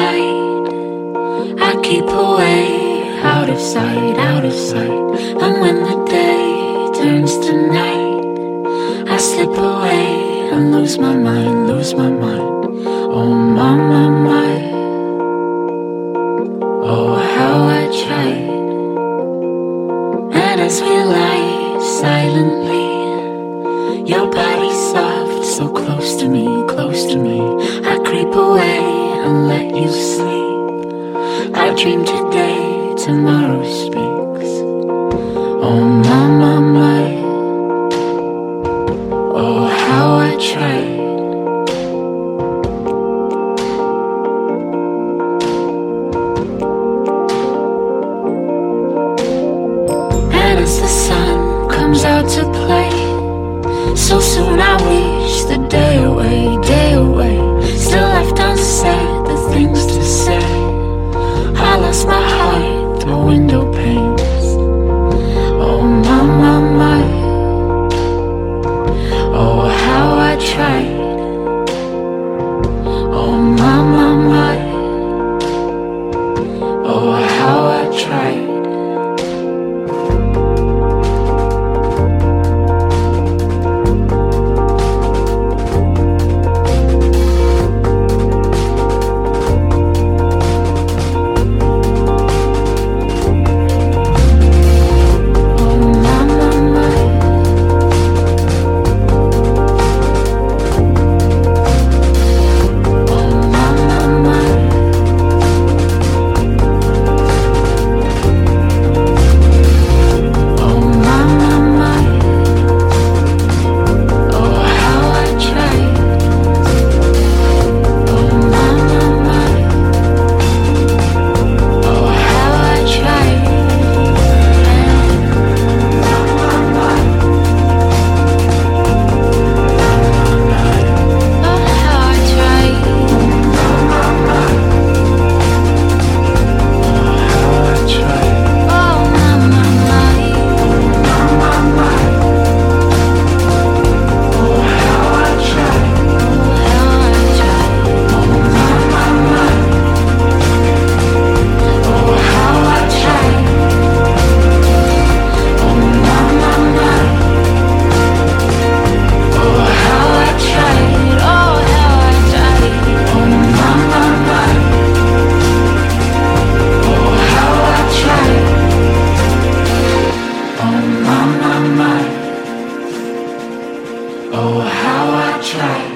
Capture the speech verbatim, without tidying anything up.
light, I keep away, out of sight, out of sight. And when the day turns to night, I slip away and lose my mind, lose my mind. Oh my, my, my. Oh, how I tried. And as we lie silently, your body soft, so close to me, close to me. I creep away and let you sleep. I dream today, tomorrow speaks. Oh my, my, my. Oh, how I tried. And as the sun comes out to play, so soon I wish the day away, day away. Still left unsaid, the things to say. I lost my heart through window panes. Oh my, my, my. Oh, how I tried. Oh my, my, my. Oh, how I tried. Oh, how I tried.